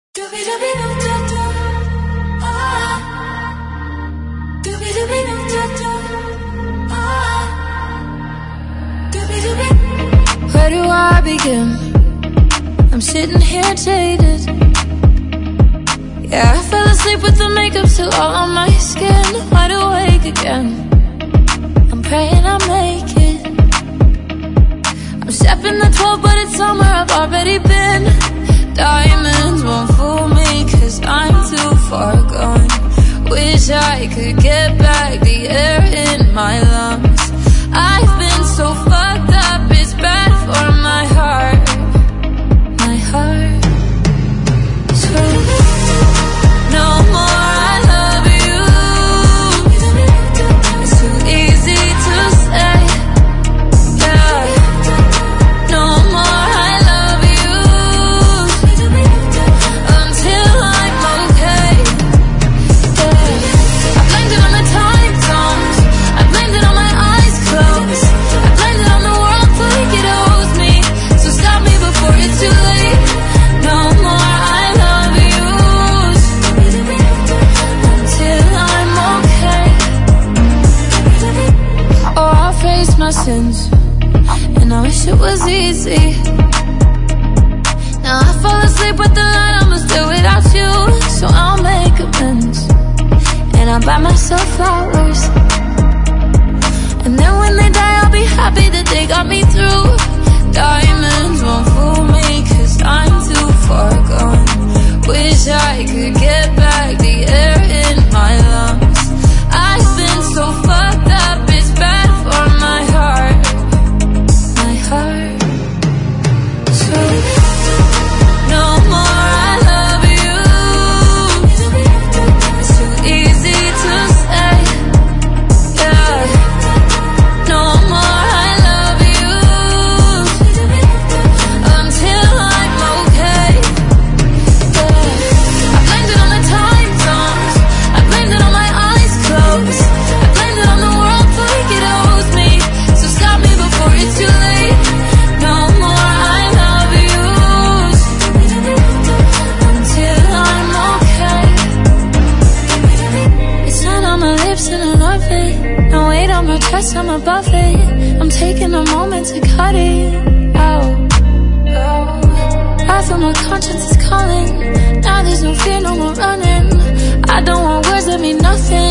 Where do I begin? I'm sitting here jaded. Yeah, I fell asleep with the makeup still all on my skin. Wide awake again, I'm praying I make it. I'm stepping the 12, but it's somewhere I've already been. Diamonds won't fool me, cause I'm too far gone. Wish I could get back the air in my lungs. I've been so fucked up, it's bad for my heart. My heart. So no more I love you. It's too easy to say. Yeah. No more I love you until I'm okay. Yeah. I blamed it on the time zones. I blamed it on my eyes closed. I blamed it on the world like it owes me. So stop me before it's too late. No more I love you until I'm okay. Oh, I'll face my sins, and I wish it was easy. Now I fall asleep with the light, I'ma still without you. So I'll make amends, and I'll buy myself flowers. And then when they die, I'll be happy that they got me through. Diamonds won't fool me, cause I'm too far gone. Wish I could get back the air in my lungs. I've been so fucked up, it's bad for my heart. My heart. So no more I love you. It's too easy to say. Yeah. No more I love you until I'm okay. Yeah. I blamed it on the time zones. I blamed it on my eyes closed. I blamed it on the world like it owes me. So stop me before it's too late. No more I love you until I'm okay. It's not on my lips and I love it. No weight on my chest, I'm above it. I'm taking a moment to cut it out. I feel my conscience is calling. Now there's no fear, no more running. I don't want words that mean nothing.